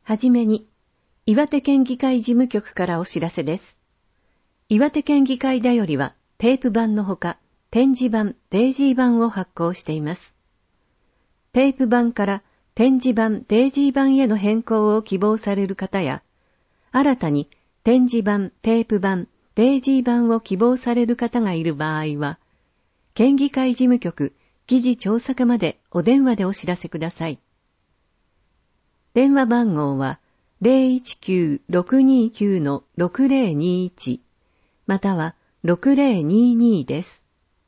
はじめに、岩手県議会事務局からお知らせです。岩手県議会だよりは、テープ版のほか、展示版、デイジー版を発行しています。テープ版から展示版、デイジー版への変更を希望される方や、新たに展示版、テープ版、デイジー版を希望される方がいる場合は、県議会事務局、議事調査課までお電話でお知らせください。電話番号は 019-629-6021 または6022です。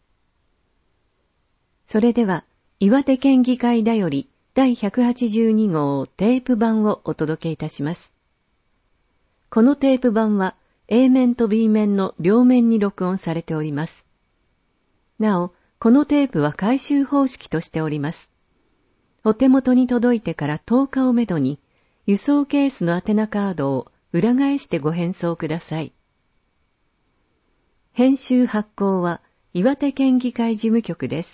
それでは、岩手県議会だより第182号テープ版をお届けいたします。このテープ版は A 面と B 面の両面に録音されております。なお、このテープは回収方式としております。お手元に届いてから10日をめどに、輸送ケースの宛名カードを裏返してご返送ください。編集発行は岩手県議会事務局です。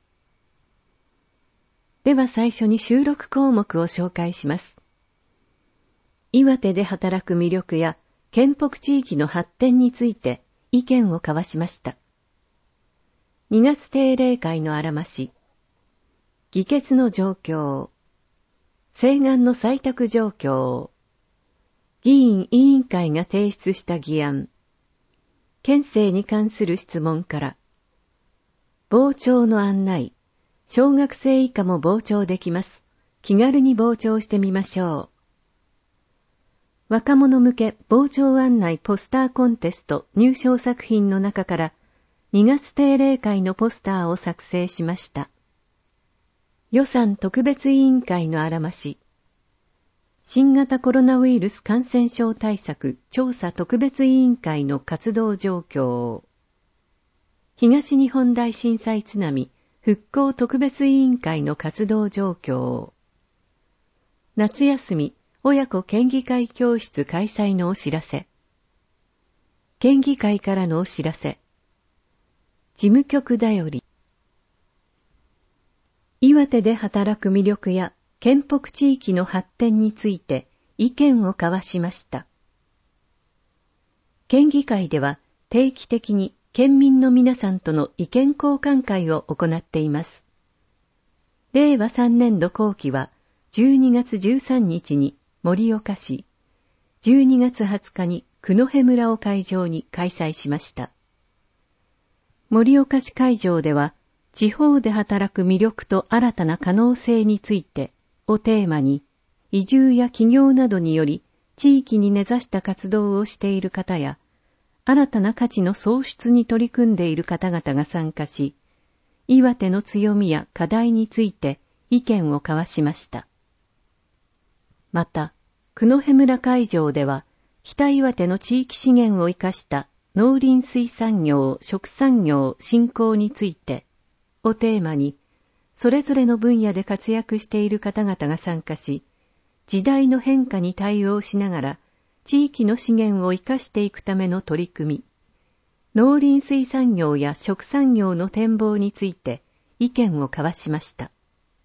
では最初に収録項目を紹介します。岩手で働く魅力や県北地域の発展について意見を交わしました。2月定例会のあらまし、議決の状況、請願の採択状況、議員委員会が提出した議案、県政に関する質問から、傍聴の案内、小学生以下も傍聴できます。気軽に傍聴してみましょう。若者向け傍聴案内ポスターコンテスト入賞作品の中から2月定例会のポスターを作成しました。予算特別委員会のあらまし。新型コロナウイルス感染症対策調査特別委員会の活動状況。東日本大震災津波復興特別委員会の活動状況。夏休み親子県議会教室開催のお知らせ。県議会からのお知らせ。事務局だより。岩手で働く魅力や県北地域の発展について意見を交わしました。県議会では定期的に県民の皆さんとの意見交換会を行っています。令和3年度後期は12月13日に盛岡市、12月20日に九戸村を会場に開催しました。盛岡市会場では、地方で働く魅力と新たな可能性についてをテーマに、移住や起業などにより地域に根ざした活動をしている方や、新たな価値の創出に取り組んでいる方々が参加し、岩手の強みや課題について意見を交わしました。また、九戸村会場では、北岩手の地域資源を生かした農林水産業、食産業振興についてをテーマに、それぞれの分野で活躍している方々が参加し、時代の変化に対応しながら、地域の資源を生かしていくための取り組み、農林水産業や食産業の展望について意見を交わしました。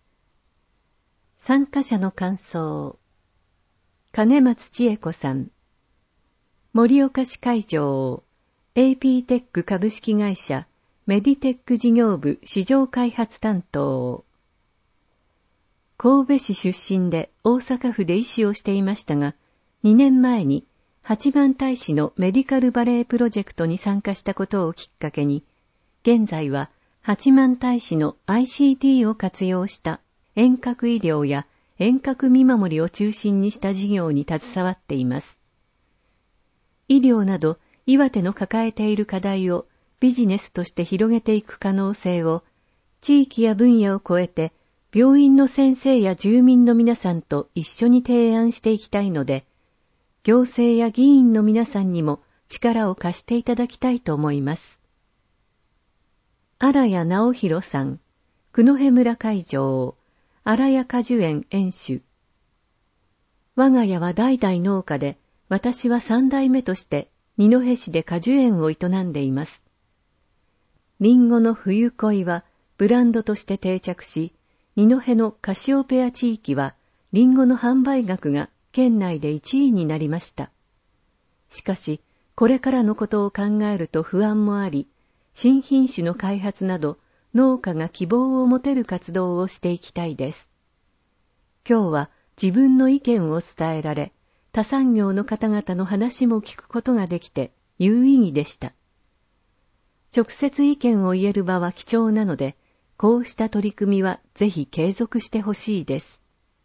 参加者の感想。金松千恵子さん。盛岡市会場、AP テック株式会社、メディテック事業部市場開発担当。神戸市出身で大阪府で医師をしていましたが、2年前に八幡平市のメディカルバレープロジェクトに参加したことをきっかけに、現在は八幡平市の ICT を活用した遠隔医療や遠隔見守りを中心にした事業に携わっています。医療など岩手の抱えている課題をビジネスとして広げていく可能性を地域や分野を超えて病院の先生や住民の皆さんと一緒に提案していきたいので、行政や議員の皆さんにも力を貸していただきたいと思います。荒谷直弘さん、九戸村会場、荒谷果樹園園主。我が家は代々農家で、私は三代目として二戸市で果樹園を営んでいます。リンゴの冬恋はブランドとして定着し、二戸のカシオペア地域はリンゴの販売額が県内で1位になりました。しかし、これからのことを考えると不安もあり、新品種の開発など農家が希望を持てる活動をしていきたいです。今日は自分の意見を伝えられ、他産業の方々の話も聞くことができて有意義でした。直接意見を言える場は貴重なので、こうした取り組みはぜひ継続してほしいです。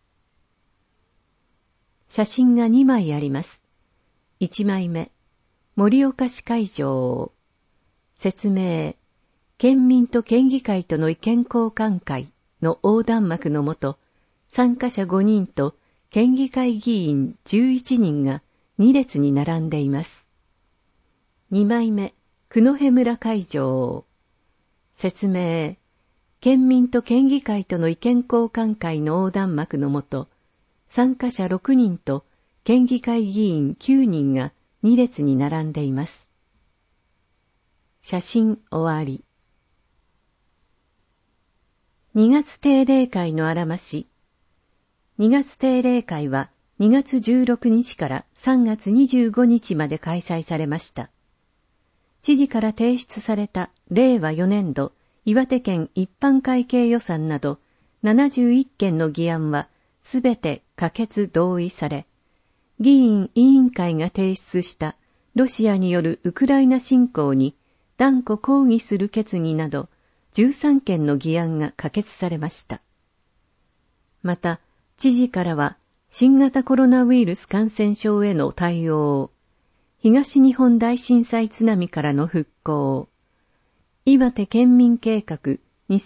写真が2枚あります。1枚目、盛岡市会場。説明、県民と県議会との意見交換会の横断幕のもと、参加者5人と県議会議員11人が2列に並んでいます。2枚目、九戸村会場。説明、県民と県議会との意見交換会の横断幕のもと、参加者6人と県議会議員9人が2列に並んでいます。写真終わり。2月定例会のあらまし。2月定例会は2月16日から3月25日まで開催されました。知事から提出された令和4年度岩手県一般会計予算など71件の議案はすべて可決同意され、議員委員会が提出したロシアによるウクライナ侵攻に断固抗議する決議など13件の議案が可決されました。また、知事からは新型コロナウイルス感染症への対応、東日本大震災津波からの復興、岩手県民計画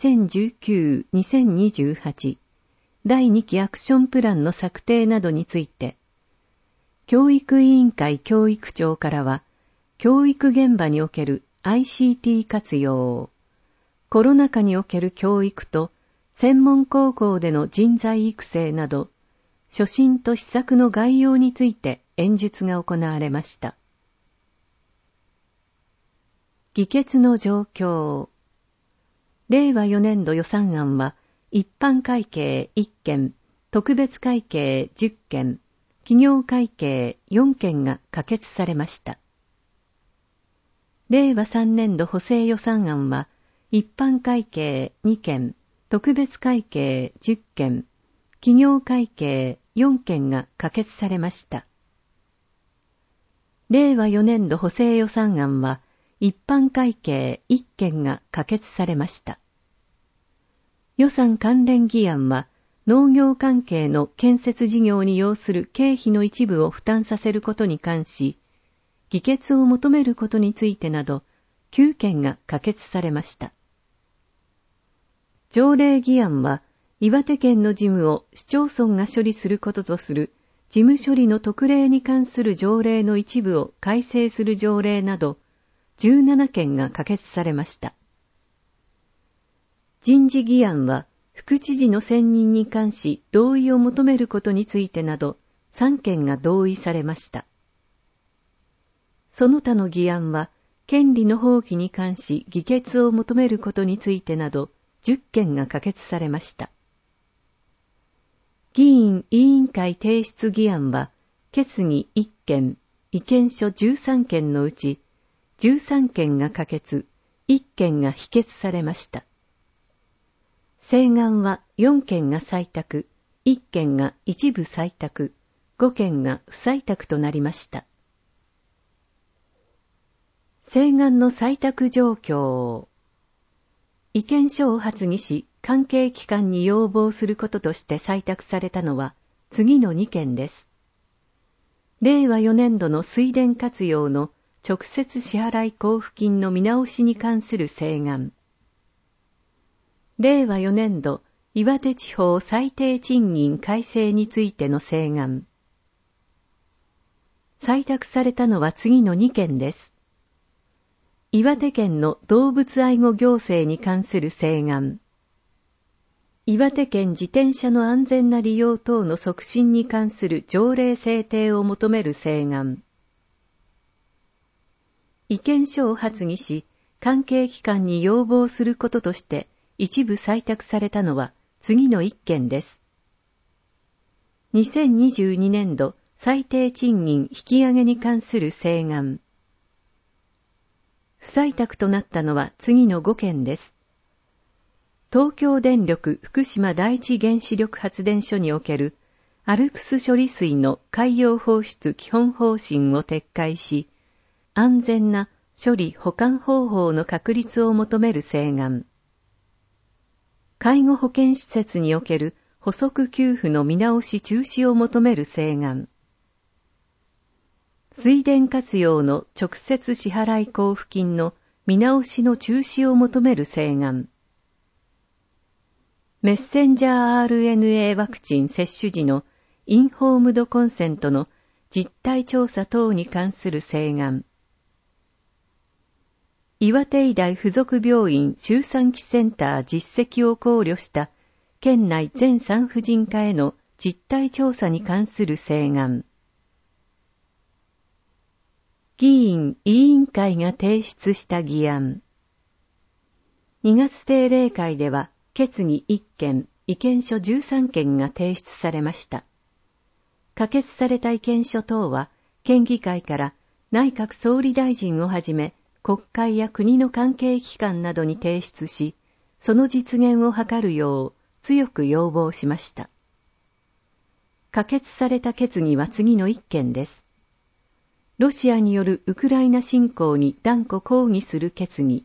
2019-2028第2期アクションプランの策定などについて、教育委員会教育長からは、教育現場におけるICT 活用、コロナ禍における教育と専門高校での人材育成など、所信と施策の概要について演説が行われました。議決の状況。令和4年度予算案は、一般会計1件、特別会計10件、企業会計4件が可決されました。令和3年度補正予算案は、一般会計2件、特別会計10件、企業会計4件が可決されました。令和4年度補正予算案は、一般会計1件が可決されました。予算関連議案は、農業関係の建設事業に要する経費の一部を負担させることに関し、議決を求めることについてなど、9件が可決されました。条例議案は、岩手県の事務を市町村が処理することとする事務処理の特例に関する条例の一部を改正する条例など、17件が可決されました。人事議案は、副知事の選任に関し同意を求めることについてなど、3件が同意されました。その他の議案は、権利の放棄に関し議決を求めることについてなど、10件が可決されました。議員委員会提出議案は、決議1件、意見書13件のうち、13件が可決、1件が否決されました。請願は4件が採択、1件が一部採択、5件が不採択となりました。請願の採択状況。意見書を発議し、関係機関に要望することとして採択されたのは次の2件です。令和4年度の水田活用の直接支払い交付金の見直しに関する請願。令和4年度岩手地方最低賃金改正についての請願。採択されたのは次の2件です。岩手県の動物愛護行政に関する請願。岩手県自転車の安全な利用等の促進に関する条例制定を求める請願。意見書を発議し、関係機関に要望することとして一部採択されたのは次の1件です。2022年度最低賃金引き上げに関する請願。不採択となったのは次の5件です。東京電力福島第一原子力発電所におけるアルプス処理水の海洋放出基本方針を撤回し、安全な処理保管方法の確立を求める請願。介護保健施設における補足給付の見直し中止を求める請願。水田活用の直接支払い交付金の見直しの中止を求める請願。メッセンジャー RNA ワクチン接種時のインフォームドコンセントの実態調査等に関する請願。岩手医大附属病院周産期センター実績を考慮した県内全産婦人科への実態調査に関する請願。議員委員会が提出した議案。2月定例会では決議1件、意見書13件が提出されました。可決された意見書等は県議会から内閣総理大臣をはじめ国会や国の関係機関などに提出し、その実現を図るよう強く要望しました。可決された決議は次の1件です。ロシアによるウクライナ侵攻に断固抗議する決議。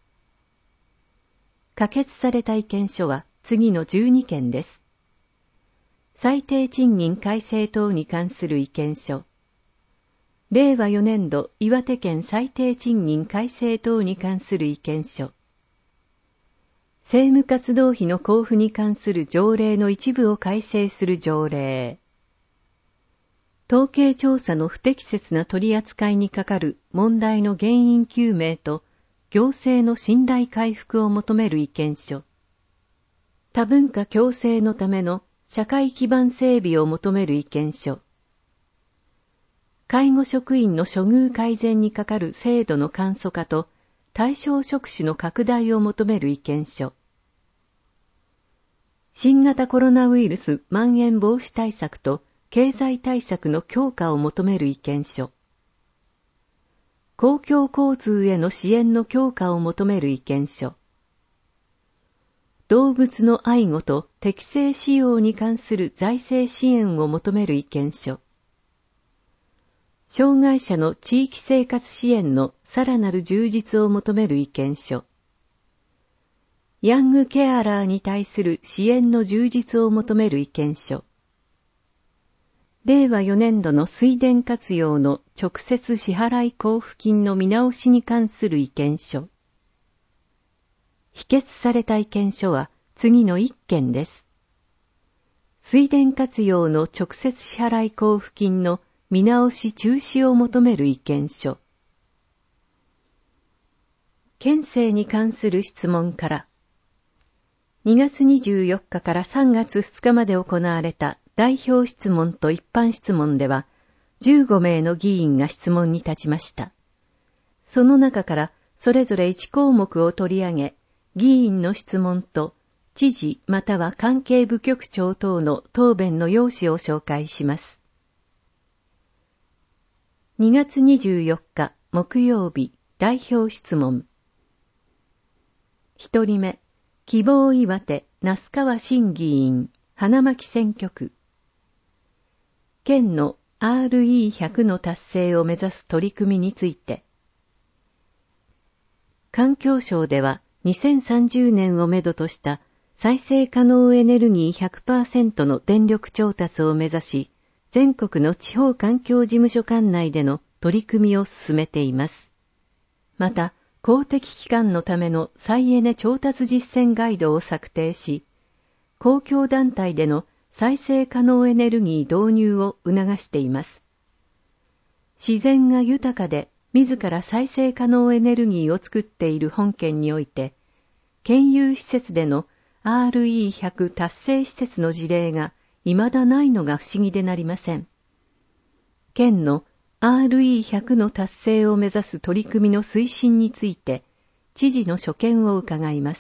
可決された意見書は次の12件です。最低賃金改正等に関する意見書。令和4年度岩手県最低賃金改正等に関する意見書。政務活動費の交付に関する条例の一部を改正する条例。統計調査の不適切な取り扱いにかかる問題の原因究明と行政の信頼回復を求める意見書。多文化共生のための社会基盤整備を求める意見書。介護職員の処遇改善にかかる制度の簡素化と対象職種の拡大を求める意見書。新型コロナウイルスまん延防止対策と経済対策の強化を求める意見書。公共交通への支援の強化を求める意見書。動物の愛護と適正使用に関する財政支援を求める意見書。障害者の地域生活支援のさらなる充実を求める意見書。ヤングケアラーに対する支援の充実を求める意見書。令和4年度の水田活用の直接支払い交付金の見直しに関する意見書。否決された意見書は次の1件です。水田活用の直接支払い交付金の見直し中止を求める意見書。県政に関する質問から、2月24日から3月2日まで行われた代表質問と一般質問では、15名の議員が質問に立ちました。その中からそれぞれ1項目を取り上げ、議員の質問と知事または関係部局長等の答弁の要旨を紹介します。2月24日木曜日代表質問。1人目、希望岩手那須川新議員花巻選挙区。県の RE100 の達成を目指す取り組みについて。環境省では2030年をめどとした再生可能エネルギー 100% の電力調達を目指し、全国の地方環境事務所管内での取り組みを進めています。また、公的機関のための再エネ調達実践ガイドを策定し、公共団体での再生可能エネルギー導入を促しています。自然が豊かで自ら再生可能エネルギーを作っている本県において、県有施設での RE100 達成施設の事例が未だないのが不思議でなりません。県の RE100 の達成を目指す取り組みの推進について、知事の所見を伺います。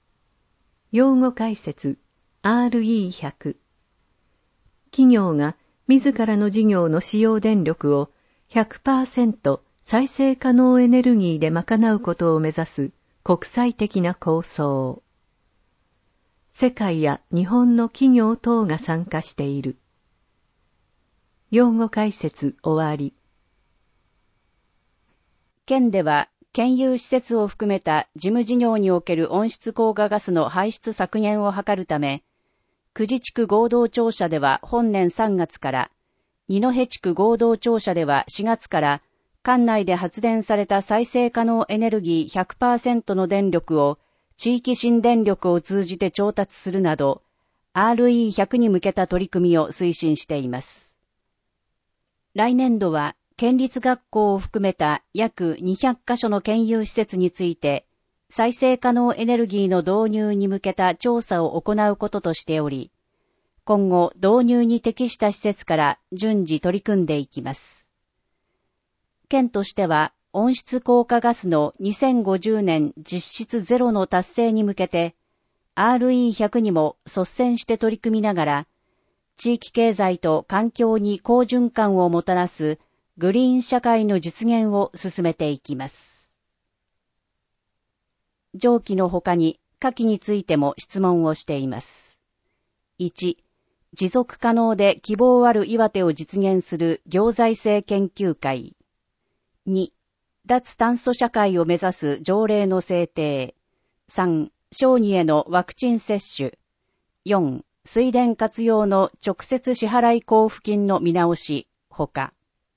用語解説 RE100。企業が自らの事業の使用電力を 100% 再生可能エネルギーで賄うことを目指す国際的な構想。世界や日本の企業等が参加している。用語解説終わり。 県では、県有施設を含めた事務事業における温室効果ガスの排出削減を図るため、久慈地区合同庁舎では本年3月から、二戸地区合同庁舎では4月から、管内で発電された再生可能エネルギー 100% の電力を地域新電力を通じて調達するなど、RE100 に向けた取り組みを推進しています。来年度は、県立学校を含めた約200カ所の県有施設について、再生可能エネルギーの導入に向けた調査を行うこととしており、今後導入に適した施設から順次取り組んでいきます。県としては、温室効果ガスの2050年実質ゼロの達成に向けて、RE100 にも率先して取り組みながら、地域経済と環境に好循環をもたらすグリーン社会の実現を進めていきます。上記の他に下記についても質問をしています。1、持続可能で希望ある岩手を実現する行財政研究会。2、脱炭素社会を目指す条例の制定。3、小児へのワクチン接種。4、水田活用の直接支払い交付金の見直し、ほか。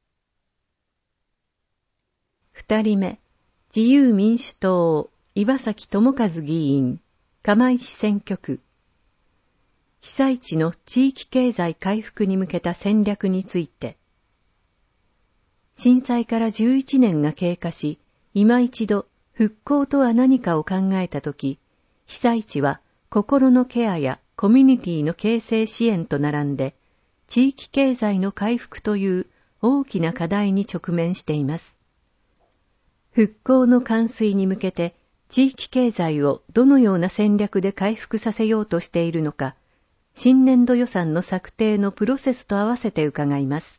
2人目、自由民主党、岩崎智和議員、釜石選挙区。被災地の地域経済回復に向けた戦略について。震災から11年が経過し、今一度復興とは何かを考えたとき、被災地は心のケアやコミュニティの形成支援と並んで、地域経済の回復という大きな課題に直面しています。復興の完遂に向けて、地域経済をどのような戦略で回復させようとしているのか、新年度予算の策定のプロセスと合わせて伺います。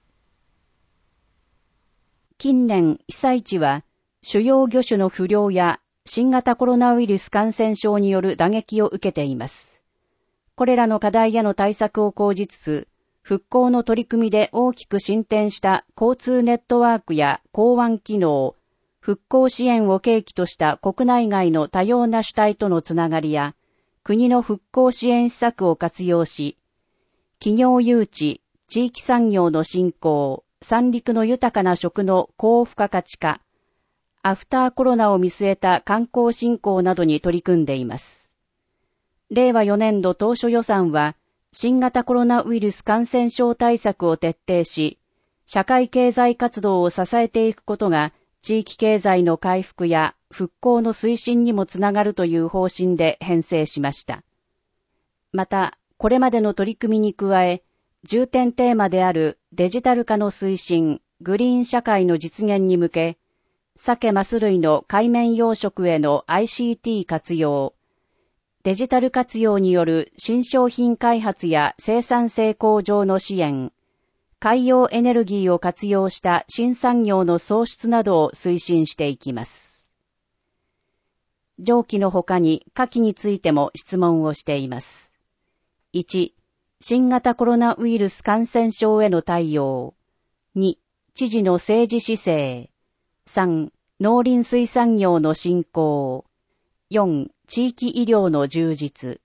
近年、被災地は、主要魚種の不漁や新型コロナウイルス感染症による打撃を受けています。これらの課題への対策を講じつつ、復興の取り組みで大きく進展した交通ネットワークや港湾機能、復興支援を契機とした国内外の多様な主体とのつながりや、国の復興支援施策を活用し、企業誘致、地域産業の振興、三陸の豊かな食の高付加価値化、アフターコロナを見据えた観光振興などに取り組んでいます。令和4年度当初予算は、新型コロナウイルス感染症対策を徹底し、社会経済活動を支えていくことが、地域経済の回復や復興の推進にもつながるという方針で編成しました。また、これまでの取り組みに加え、重点テーマであるデジタル化の推進、グリーン社会の実現に向け、鮭マス類の海面養殖への ICT 活用、デジタル活用による新商品開発や生産性向上の支援、海洋エネルギーを活用した新産業の創出などを推進していきます。上記の他に下記についても質問をしています。1、新型コロナウイルス感染症への対応。2、知事の政治姿勢。3、農林水産業の振興。4、地域医療の充実。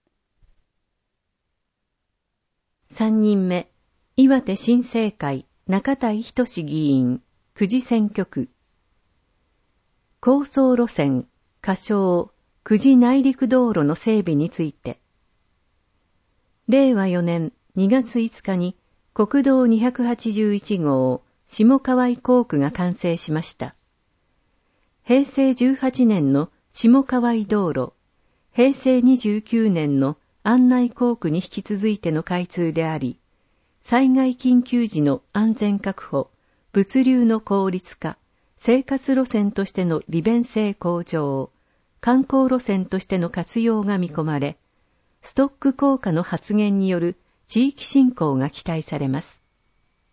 3人目、岩手新政会中田仁議員、久慈選挙区。高層路線、仮称、久慈内陸道路の整備について。令和4年2月5日に国道281号下河合工区が完成しました。平成18年の下河合道路、平成29年の案内工区に引き続いての開通であり、災害緊急時の安全確保、物流の効率化、生活路線としての利便性向上、観光路線としての活用が見込まれ、ストック効果の発現による地域振興が期待されます。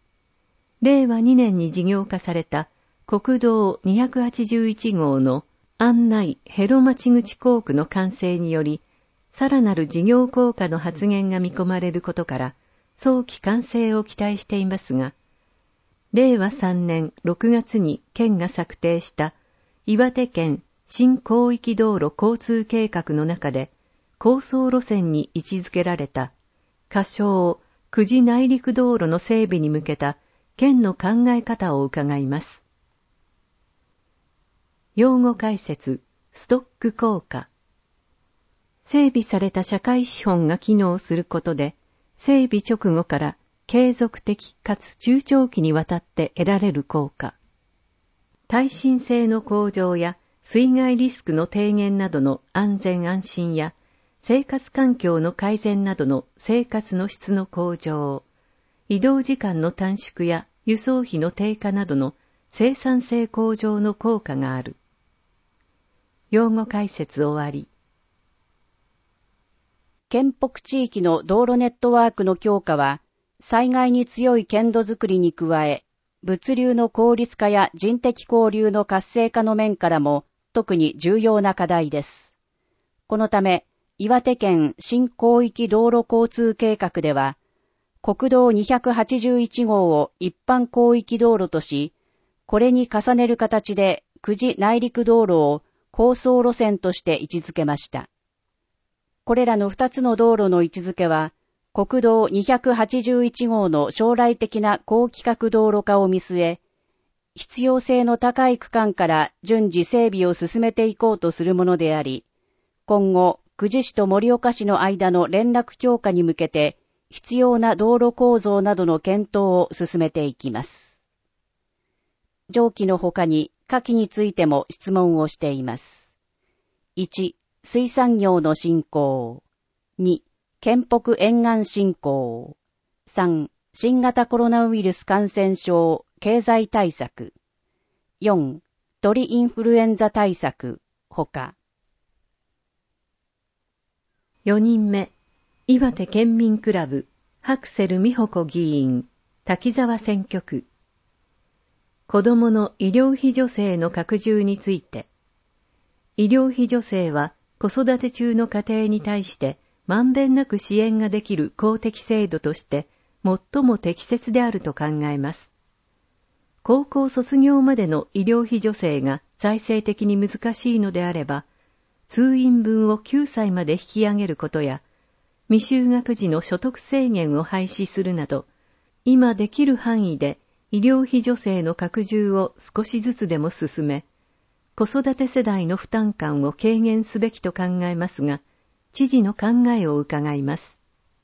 令和2年に事業化された国道281号の案内ヘロ町口工区の完成により、さらなる事業効果の発現が見込まれることから、早期完成を期待していますが、令和3年6月に県が策定した岩手県新広域道路交通計画の中で、構想路線に位置づけられた仮称久慈内陸道路の整備に向けた県の考え方を伺います。用語解説、ストック効果。整備された社会資本が機能することで、整備直後から継続的かつ中長期にわたって得られる効果。耐震性の向上や水害リスクの低減などの安全安心や生活環境の改善などの生活の質の向上、移動時間の短縮や輸送費の低下などの生産性向上の効果がある。用語解説終わり。 県北地域の道路ネットワークの強化は、災害に強い県土づくりに加え、物流の効率化や人的交流の活性化の面からも特に重要な課題です。このため、岩手県新広域道路交通計画では、国道281号を一般広域道路とし、これに重ねる形で久慈内陸道路を構想路線として位置づけました。これらの2つの道路の位置づけは、国道281号の将来的な高規格道路化を見据え、必要性の高い区間から順次整備を進めていこうとするものであり、今後、久慈市と盛岡市の間の連絡強化に向けて、必要な道路構造などの検討を進めていきます。上記の他に、下記についても質問をしています。1、水産業の振興。2、県北沿岸振興。3、新型コロナウイルス感染症経済対策。4、鳥インフルエンザ対策、ほか。 4人目、岩手県民クラブ、ハクセル美穂子議員、滝沢選挙区。子どもの医療費助成の拡充について、医療費助成は子育て中の家庭に対してまんべんなく支援ができる公的制度として最も適切であると考えます。高校卒業までの医療費助成が財政的に難しいのであれば、通院分を9歳まで引き上げることや、未就学児の所得制限を廃止するなど、今できる範囲で医療費助成の拡充を少しずつでも進め、子育て世代の負担感を軽減すべきと考えますが、知事の考えを伺います。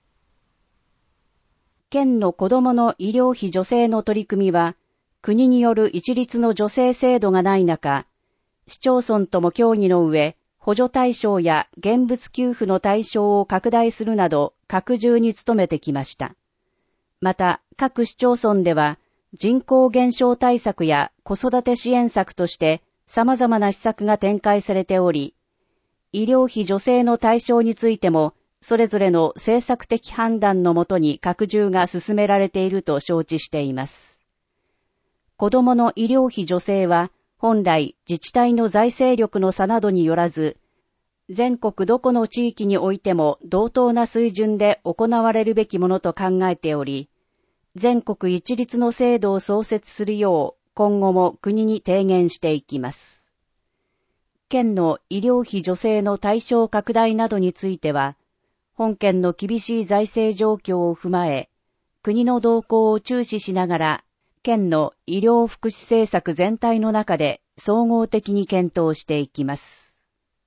県の子どもの医療費助成の取り組みは、国による一律の助成制度がない中、市町村とも協議の上、補助対象や現物給付の対象を拡大するなど拡充に努めてきました。また、各市町村では、人口減少対策や子育て支援策として様々な施策が展開されており、医療費助成の対象についても、それぞれの政策的判断のもとに拡充が進められていると承知しています。子どもの医療費助成は、本来自治体の財政力の差などによらず、全国どこの地域においても同等な水準で行われるべきものと考えており、全国一律の制度を創設するよう今後も国に提言していきます。県の医療費助成の対象拡大などについては、本県の厳しい財政状況を踏まえ、国の動向を注視しながら、県の医療福祉政策全体の中で総合的に検討していきます。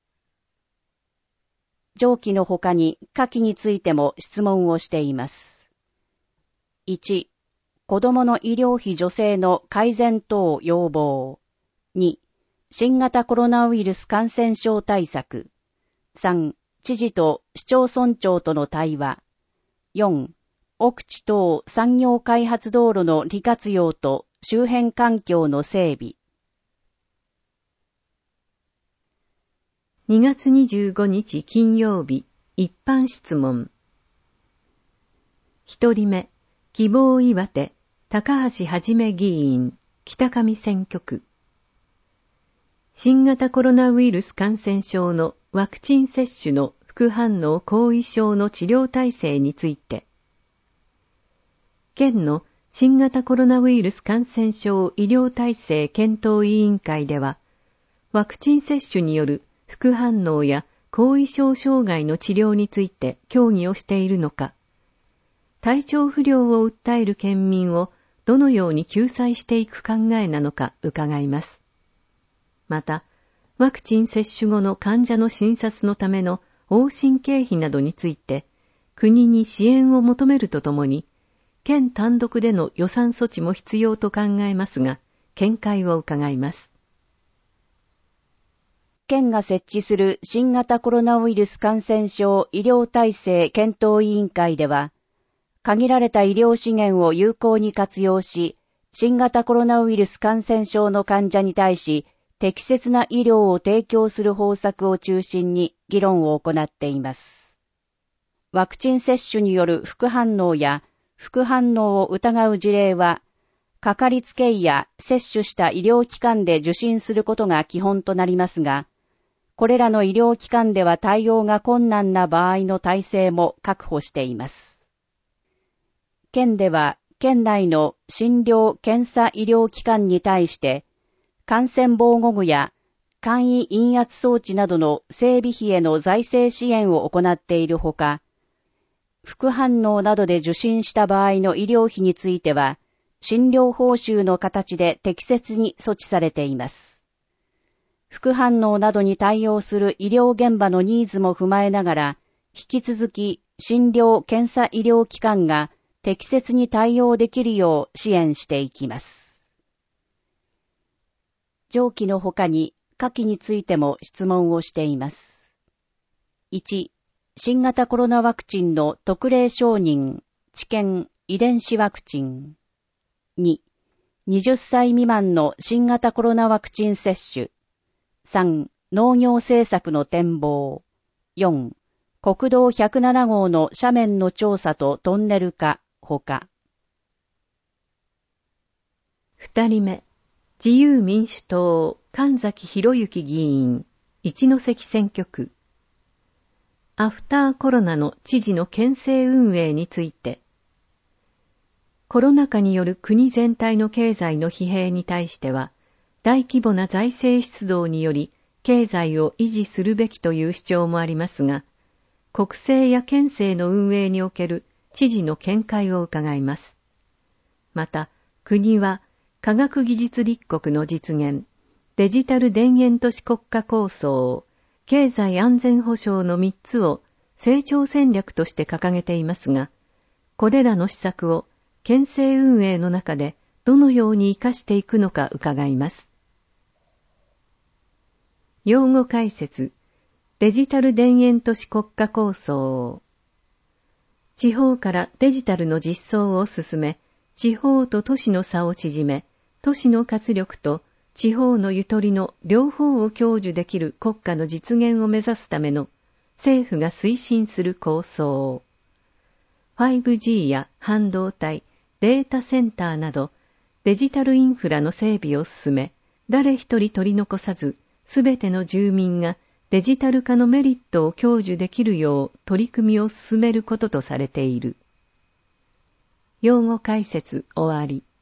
上記の他に下記についても質問をしています。1、子どもの医療費助成の改善等要望。2、新型コロナウイルス感染症対策。3、知事と市町村長との対話。4、奥地等産業開発道路の利活用と周辺環境の整備。 2月25日金曜日、一般質問。1人目、希望岩手、 高橋はじめ議員、北上選挙区。新型コロナウイルス感染症のワクチン接種の副反応後遺症の治療体制について、県の新型コロナウイルス感染症医療体制検討委員会では、ワクチン接種による副反応や後遺症障害の治療について協議をしているのか、体調不良を訴える県民をどのように救済していく考えなのか伺います。また、ワクチン接種後の患者の診察のための往診経費などについて、国に支援を求めるとともに、県単独での予算措置も必要と考えますが、見解を伺います。 県が設置する新型コロナウイルス感染症医療体制検討委員会では、限られた医療資源を有効に活用し、新型コロナウイルス感染症の患者に対し、適切な医療を提供する方策を中心に議論を行っています。ワクチン接種による副反応や副反応を疑う事例は、かかりつけ医や接種した医療機関で受診することが基本となりますが、これらの医療機関では対応が困難な場合の体制も確保しています。県では、県内の診療・検査医療機関に対して、感染防護具や簡易陰圧装置などの整備費への財政支援を行っているほか、副反応などで受診した場合の医療費については、診療報酬の形で適切に措置されています。副反応などに対応する医療現場のニーズも踏まえながら、引き続き診療・検査医療機関が適切に対応できるよう支援していきます。上記の他に下記についても質問をしています。1、新型コロナワクチンの特例承認、治験、遺伝子ワクチン。2、20歳未満の新型コロナワクチン接種。3、農業政策の展望。4、国道107号の斜面の調査とトンネル化、ほか。 2人目、自由民主党、神崎博之議員、一関選挙区。アフターコロナの知事の県政運営について、コロナ禍による国全体の経済の疲弊に対しては、大規模な財政出動により経済を維持するべきという主張もありますが、国政や県政の運営における知事の見解を伺います。また、国は科学技術立国の実現、デジタル田園都市国家構想、経済安全保障の3つを成長戦略として掲げていますが、これらの施策を県政運営の中でどのように活かしていくのか伺います。用語解説、デジタル田園都市国家構想。地方からデジタルの実装を進め、地方と都市の差を縮め、都市の活力と地方のゆとりの両方を享受できる国家の実現を目指すための政府が推進する構想。5G や半導体、データセンターなどデジタルインフラの整備を進め、誰一人取り残さず、すべての住民がデジタル化のメリットを享受できるよう取り組みを進めることとされている。用語解説終わり。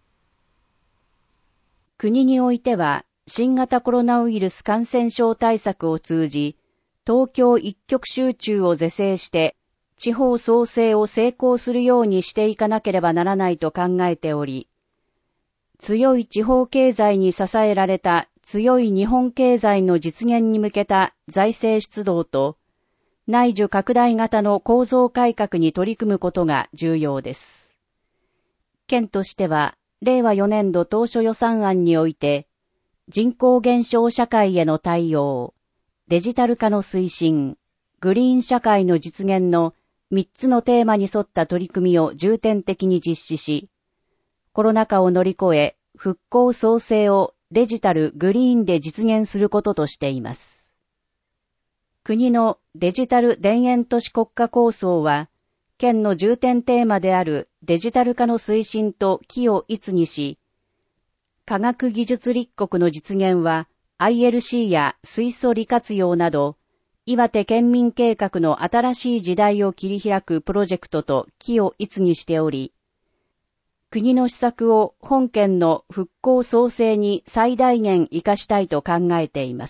国においては、新型コロナウイルス感染症対策を通じ、東京一極集中を是正して、地方創生を成功するようにしていかなければならないと考えており、強い地方経済に支えられた強い日本経済の実現に向けた財政出動と、内需拡大型の構造改革に取り組むことが重要です。県としては、令和4年度当初予算案において、人口減少社会への対応、デジタル化の推進、グリーン社会の実現の3つのテーマに沿った取り組みを重点的に実施し、コロナ禍を乗り越え、復興創生をデジタル・グリーンで実現することとしています。国のデジタル田園都市国家構想は、 県の重点テーマであるデジタル化の推進と機を一にし、科学技術立国の実現は ILC や水素利活用など、岩手県民計画の新しい時代を切り開くプロジェクトと機を一にしており、国の施策を本県の復興創生に最大限活かしたいと考えています。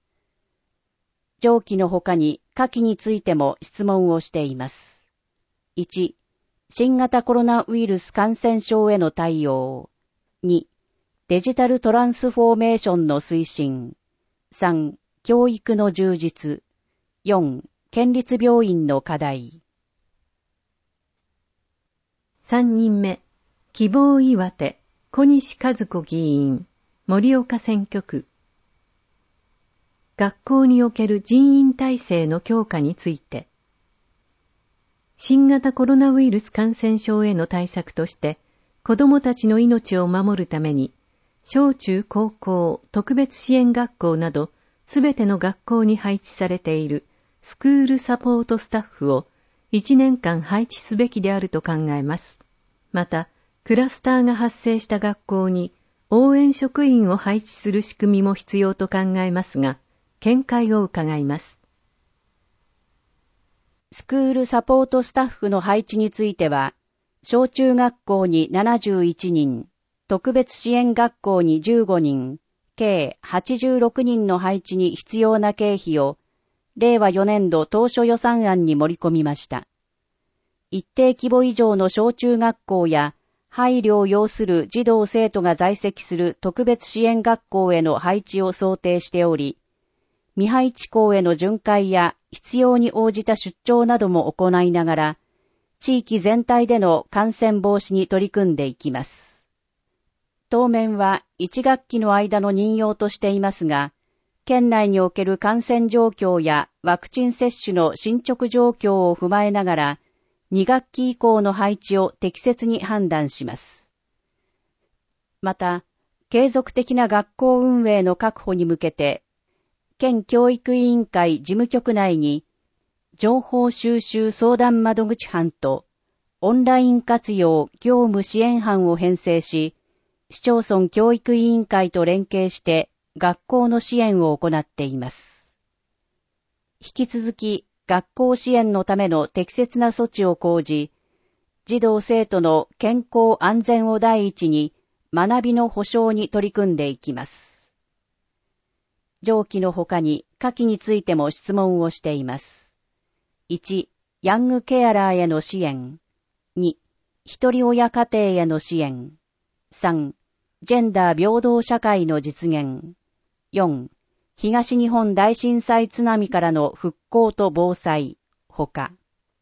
上記の他に下記についても質問をしています。1、新型コロナウイルス感染症への対応。2、デジタルトランスフォーメーションの推進。3、教育の充実。4、県立病院の課題。 3人目、希望岩手、小西和子議員、盛岡選挙区。学校における人員体制の強化について、新型コロナウイルス感染症への対策として、子どもたちの命を守るために、小中高校、特別支援学校など、すべての学校に配置されているスクールサポートスタッフを1年間配置すべきであると考えます。また、クラスターが発生した学校に応援職員を配置する仕組みも必要と考えますが、見解を伺います。 スクールサポートスタッフの配置については、小中学校に71人、特別支援学校に15人、計86人の配置に必要な経費を、令和4年度当初予算案に盛り込みました。一定規模以上の小中学校や、配慮を要する児童生徒が在籍する特別支援学校への配置を想定しており、未配置校への巡回や必要に応じた出張なども行いながら、地域全体での感染防止に取り組んでいきます。当面は1学期の間の任用としていますが、県内における感染状況やワクチン接種の進捗状況を踏まえながら、2学期以降の配置を適切に判断します。また、継続的な学校運営の確保に向けて、県教育委員会事務局内に、情報収集相談窓口班と、オンライン活用業務支援班を編成し、市町村教育委員会と連携して学校の支援を行っています。引き続き、学校支援のための適切な措置を講じ、児童生徒の健康安全を第一に学びの保障に取り組んでいきます。上記の他に下記についても質問をしています。1、ヤングケアラーへの支援。2、一人親家庭への支援。3、ジェンダー平等社会の実現。4、東日本大震災津波からの復興と防災、ほか。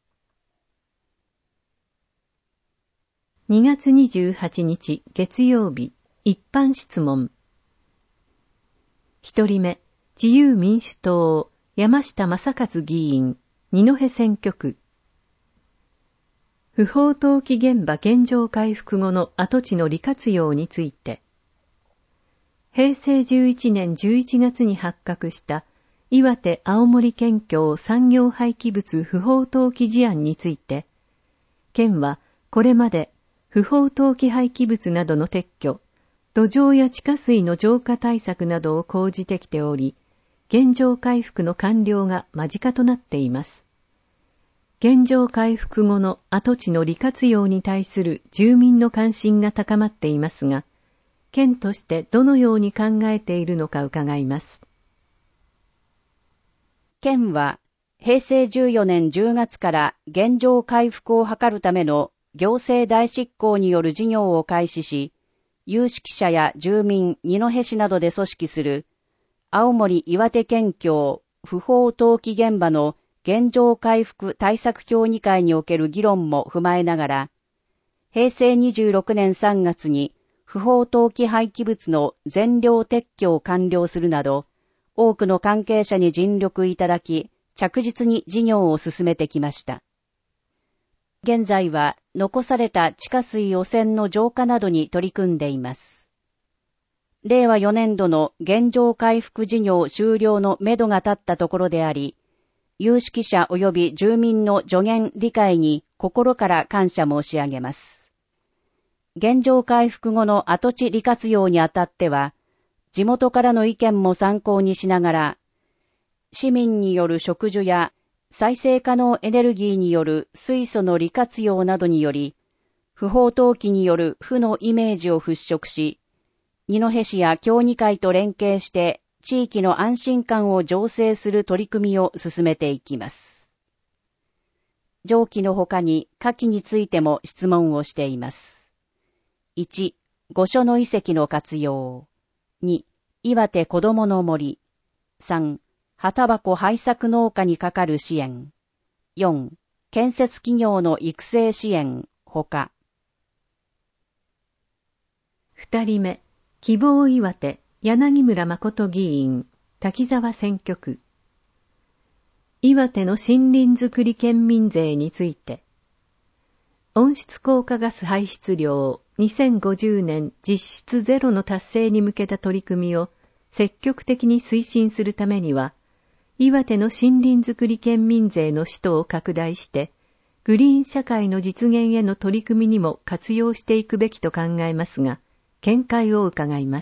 2月28日月曜日、一般質問。一人目、自由民主党、山下正勝議員、二戸選挙区。不法投棄現場原状回復後の跡地の利活用について、平成11年11月に発覚した岩手青森県境産業廃棄物不法投棄事案について、県はこれまで不法投棄廃棄物などの撤去、土壌や地下水の浄化対策などを講じてきており、原状回復の完了が間近となっています。原状回復後の跡地の利活用に対する住民の関心が高まっていますが、県としてどのように考えているのか伺います。 県は平成14年10月から原状回復を図るための行政代執行による事業を開始し、有識者や住民、二戸市などで組織する青森岩手県境不法投棄現場の原状回復対策協議会における議論も踏まえながら、平成26年3月に不法投棄廃棄物の全量撤去を完了するなど、多くの関係者に尽力いただき、着実に事業を進めてきました。現在は残された地下水汚染の浄化などに取り組んでいます。令和4年度の原状回復事業終了のめどが立ったところであり、 有識者及び住民の助言理解に心から感謝申し上げます。現状回復後の跡地利活用にあたっては、地元からの意見も参考にしながら、市民による植樹や再生可能エネルギーによる水素の利活用などにより、不法投棄による負のイメージを払拭し、二戸市や協議会と連携して地域の安心感を醸成する取り組みを進めていきます。上記の他に下記についても質問をしています。1、御所の遺跡の活用。2、岩手子どもの森。3、旗箱廃作農家にかかる支援。4、建設企業の育成支援、ほか。 2人目、希望岩手、柳村誠議員、滝沢選挙区。岩手の森林づくり県民税について、温室効果ガス排出量2050年実質ゼロの達成に向けた取り組みを積極的に推進するためには、岩手の森林づくり県民税の使途を拡大して、グリーン社会の実現への取り組みにも活用していくべきと考えますが、見解を伺います。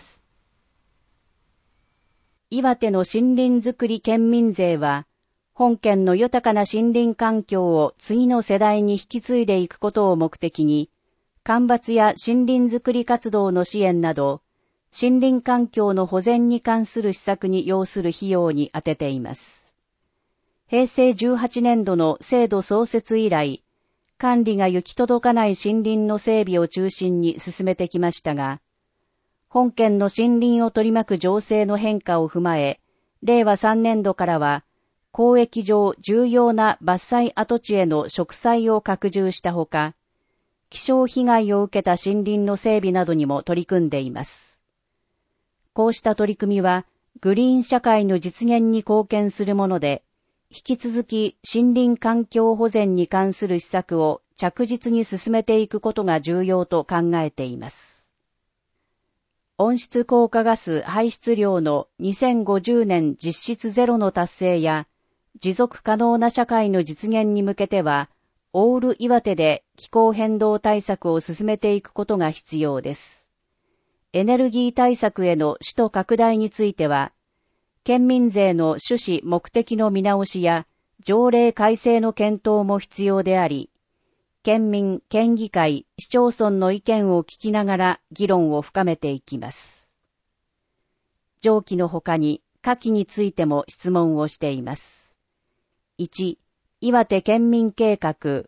岩手の森林づくり県民税は、本県の豊かな森林環境を次の世代に引き継いでいくことを目的に、間伐や森林づくり活動の支援など、森林環境の保全に関する施策に要する費用に充てています。平成18年度の制度創設以来、管理が行き届かない森林の整備を中心に進めてきましたが、本県の森林を取り巻く情勢の変化を踏まえ、令和3年度からは、公益上重要な伐採跡地への植栽を拡充したほか、気象被害を受けた森林の整備などにも取り組んでいます。こうした取り組みは、グリーン社会の実現に貢献するもので、引き続き森林環境保全に関する施策を着実に進めていくことが重要と考えています。温室効果ガス排出量の2050年実質ゼロの達成や、持続可能な社会の実現に向けては、オール岩手で気候変動対策を進めていくことが必要です。エネルギー対策への使途拡大については、県民税の趣旨目的の見直しや条例改正の検討も必要であり、県民、県議会、市町村の意見を聞きながら議論を深めていきます。上記の他に下記についても質問をしています。1、岩手県民計画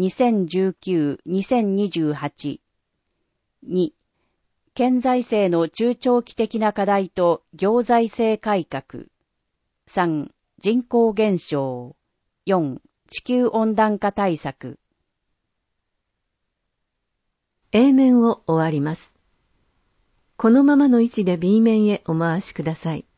2019-2028。2、県財政の中長期的な課題と行財政改革。3、人口減少。4、地球温暖化対策。 A 面を終わります。このままの位置で B 面へお回しください。